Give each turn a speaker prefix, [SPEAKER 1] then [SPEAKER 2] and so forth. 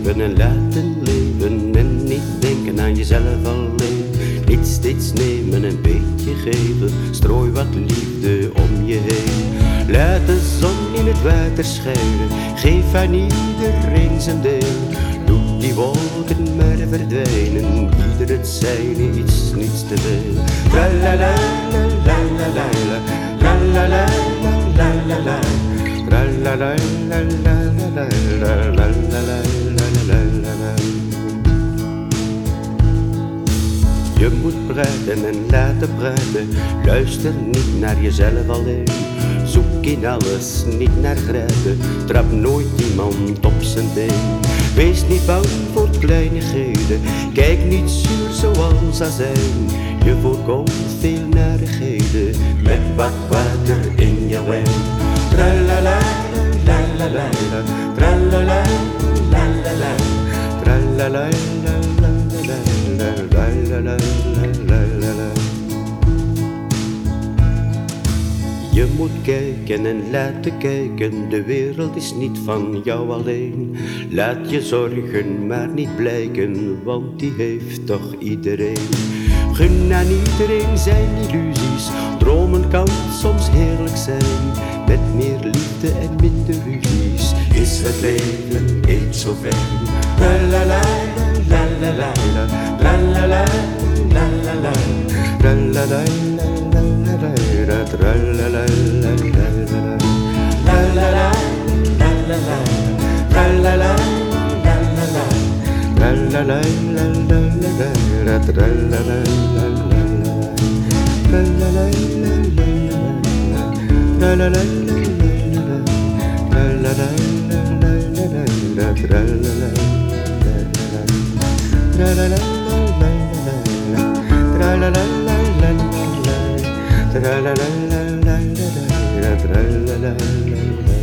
[SPEAKER 1] leven en laten leven en niet denken aan jezelf alleen. Niet steeds nemen en beetje geven, strooi wat liefde om je heen. Laat de zon in het water schijnen, geef aan iedereen zijn deel. Doe die wolken maar verdwijnen, ieder het zijne, iets niets te veel. Tralala, la la la la la, tralala, la la la la, tralala, la la la la, la la la la. Je moet praten en laten praten, luister niet naar jezelf alleen. Zoek in alles, niet naar grijpen, trap nooit iemand op zijn been. Wees niet bang voor kleinigheden, kijk niet zuur zoals azijn. Je voorkomt veel narigheden, met wat water in je wijn. Tralala, la la la la, tralala, la la la, tralala, la la la la, la la la la. Je moet kijken en laten kijken, de wereld is niet van jou alleen. Laat je zorgen maar niet blijken, want die heeft toch iedereen. Gun aan iedereen zijn illusies, dromen kan soms heerlijk zijn. Met meer liefde en minder ruzies is het leven eens zo fijn. La la la la la la la, la la la la la la, la la la la la la, tralala la la la la, la la la la la la, tralala la la la, la la la la la la, tralala la la la, la la la la la, la la la la la, la la la la la, tralala, la la la la la, tralala la la la. La la la la la la la la la la la.